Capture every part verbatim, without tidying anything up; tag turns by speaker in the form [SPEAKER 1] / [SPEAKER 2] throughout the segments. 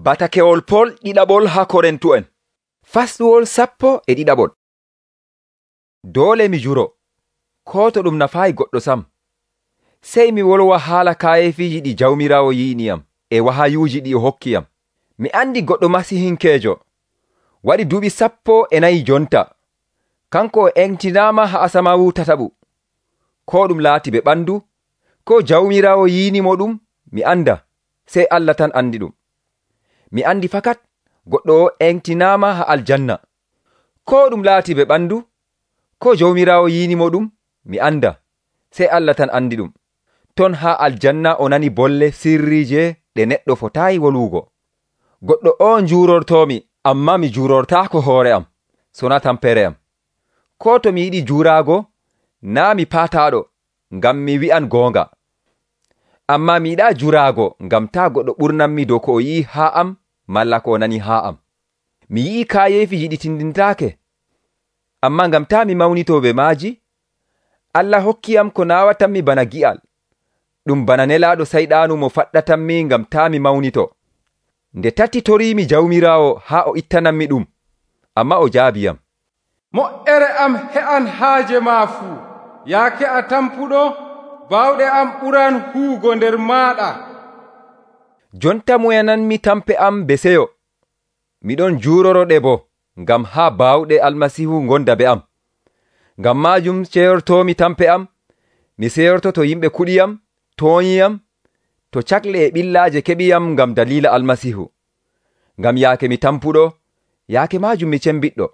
[SPEAKER 1] batakewol pol ɗiɗaɓol ha Korintu en. Fasɗuwol sappo e ɗiɗaɓol. Dole mi juro, ko to ɗum nafayi goɗɗo sam. Sey mi wolwa haala kayefiji ɗi jawmirawo yi'iniyam e wahayuji ɗi o hokkiyam. Mi andi goɗɗo masihinkejo, waɗi duuɓi sappo e nayi jonta. Kanko o entinama ha asamawu tataɓu. Ko ɗum laati be ɓandu, ko jawmirawo yi'inimo ɗum, mi anda, sey Allah tan andi ɗum. Mi andi fakat goɗɗo o entinama ha aljanna. Ko ɗum laati be ɓandu, ko jawmirawo yi'inimo ɗum, mi anda, sey Allah tan andi ɗum. Ton ha aljanna o nani bolle sirrije ɗe neɗɗo fotayi wolugo. Goɗɗo o njurortomi, amma mi jurortako hoore am, sona tampere am. Ko to mi yiɗi jurago, na mi pataɗo, ngam mi wi'an gonga. Amma mi yiɗa jurago, ngam ta goɗɗo ɓurnanmi dow ko o yi'i ha am, malla ko o nani ha am. Mi yi'i kayefiji ɗi tindintake, amma ngam ta mi mawnito be maji, Allah hokkiyam ko nawatanmi bana gi'al. Ɗum bana nelaɗo sayɗanu mo faɗɗatanmi ngam ta mi mawnito. Nde tati torimi jawmirawo ha o ittananmi ɗum, amma o jaabiyam.
[SPEAKER 2] Mo'ere am he'an haaje ma fuu, yaake a tampuɗo, bawɗe am ɓuran huugo nder maɗa.
[SPEAKER 1] Jonta muyananmi tampe am be seyo. Miɗon juroroɗe bo, ngam ha bawɗe almasihu gonda be am. Ngam majum ceyortomi tampe am, mi seyorto to yimɓe kuɗiyam, toyiyam, to cakle e ɓillaje keɓiyam ngam dalila almasihu. Ngam yaake mi tampuɗo, yaake majum mi cembiɗɗo.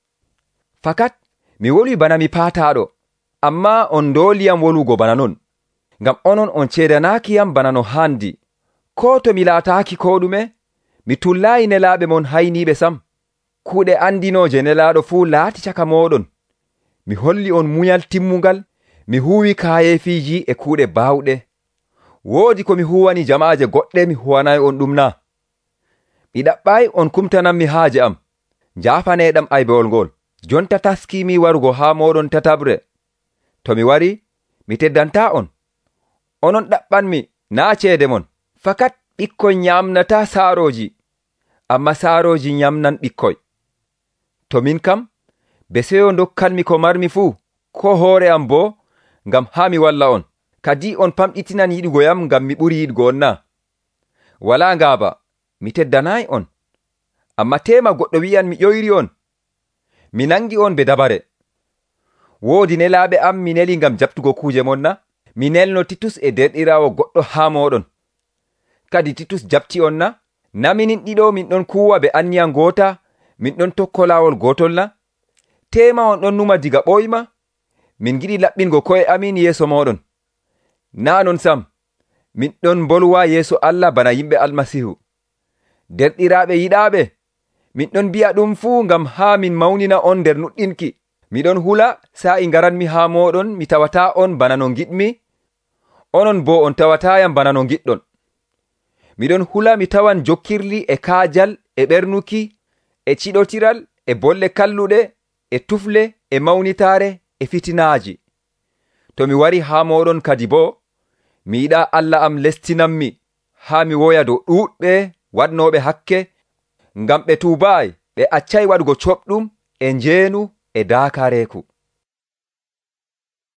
[SPEAKER 1] Fakat mi woli bana mi pataɗo, amma on doliyam wolugo bana non. Ngam onon on ceedanakiyam bana no handi. Ko to mi laataki ko ɗume, mi tullayi nelaɓe mon hayniɓe sam. Kuuɗe andinoje nelaɗo fuu laati caka moɗon. Mi holli on munyal timmugal, mi huwi kayefiji e kuuɗe bawɗe. Woodi ko mi huwani jamaaje goɗɗe mi huwanayi on ɗum na. Mi ɗaɓɓayi on kumtananmi haaje am, jaafaneɗam aybewol ngol. Jonta taskimi warugo ha moɗon tatabre. To mi wari, mi teddanta on. Onon ɗaɓɓanmi na ceede mon. Fakat ɓikkoy nyamnata saaroji, amma saaroji nyamnan ɓikkoy. To min kam, be seyo dokkanmi ko marmi fuu, ko hoore am bo, ngam ha mi walla on. Kadi on famɗitinan yiɗugoyam ngam mi ɓuri yiɗugo on na. Wala ngaba, mi teddanayi on. Amma tema goɗɗo wi'an mi ƴoyri on. Mi nangi on be dabare. Woodi nelaɓe am mi neli ngam jabtugo kuje mon na. Mi nelno Titus e derɗirawo goɗɗo ha moɗon. Kadi Titus jabti on na. Na minin ɗiɗo min ɗon kuwa be anniya ngota, min ɗon tokko lawol gotol na. Tema on ɗon numa diga ɓoyma. Min giɗi laɓɓingo ko'e amin yeso moɗon. Na non sam, min ɗon bolwa yeso Allah bana yimɓe almasihu. Derɗiraɓe yiɗaɓe, min ɗon biya ɗum fuu ngam ha min mawnina on nder nuɗɗinki. Miɗon hula sa'i ngaranmi ha moɗon mi tawata on bana no giɗmi, onon bo on tawatayam bana no giɗɗon. Miɗon hula mi tawan jokkirli e kaajal e ɓernuki e ciɗotiral e bolle kalluɗe e tufle e mawnitare e fitinaji. To mi wari ha moɗon kadi bo, mi yiɗa Allah am lestinanmi ha mi woya dow ɗuɗɓe waɗnoɓe hakke, ngam ɓe tuubayi ɓe accay waɗugo coɓɗum e njeenu e dakareku.